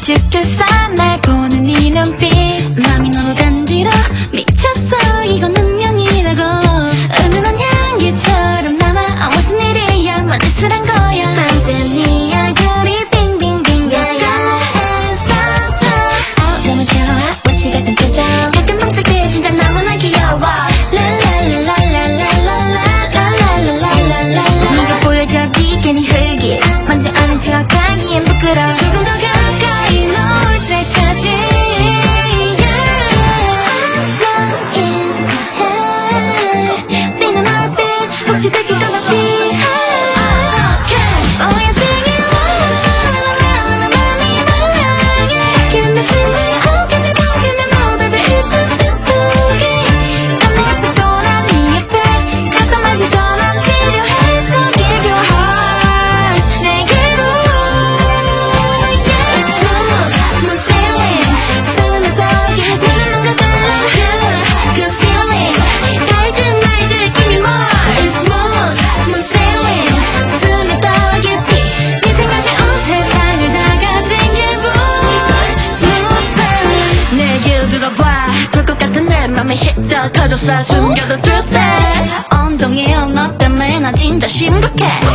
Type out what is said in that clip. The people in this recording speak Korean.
죽겠어 날 보는 네 눈빛 맘이 너무 간지러 미쳤어 이건 운명이라고 은은한 향기처럼 남아 무슨 일이야 뭔 짓을 한 거야 밤새 네 얼굴이 빙빙빙 yeah. Hands up top 너무 좋아 꽃이 같은 표정 가끔 반짝해 진짜 너무나 귀여워 네가 보여저기 괜히 흙이 먼저 아는 척하기엔 부끄러워 조금 더 가까이 놓을 때까지 I'm inside 뛰는 얼빛 혹시 들킬까 봐 피해 Oh yeah sing it 맘이 말랑해 Give me some oh give me more give me more baby it's so simple 난 내 앞에 또난 네 옆에 가끔만 넌 필요해 so give your heart 내게로 yeah. Smooth sailing 스며들게 되는 뭔가 달라 Good feeling 달든 말들 give me more It's smooth sailing 스며들게 네 생각에 온 세상을 다 가진 기분 Smooth sailing 내길 들어봐 불꽃 같은 내 맘에 히터 커졌어 숨겨둔 truth 온종일 너 때문에 나 진짜 심각해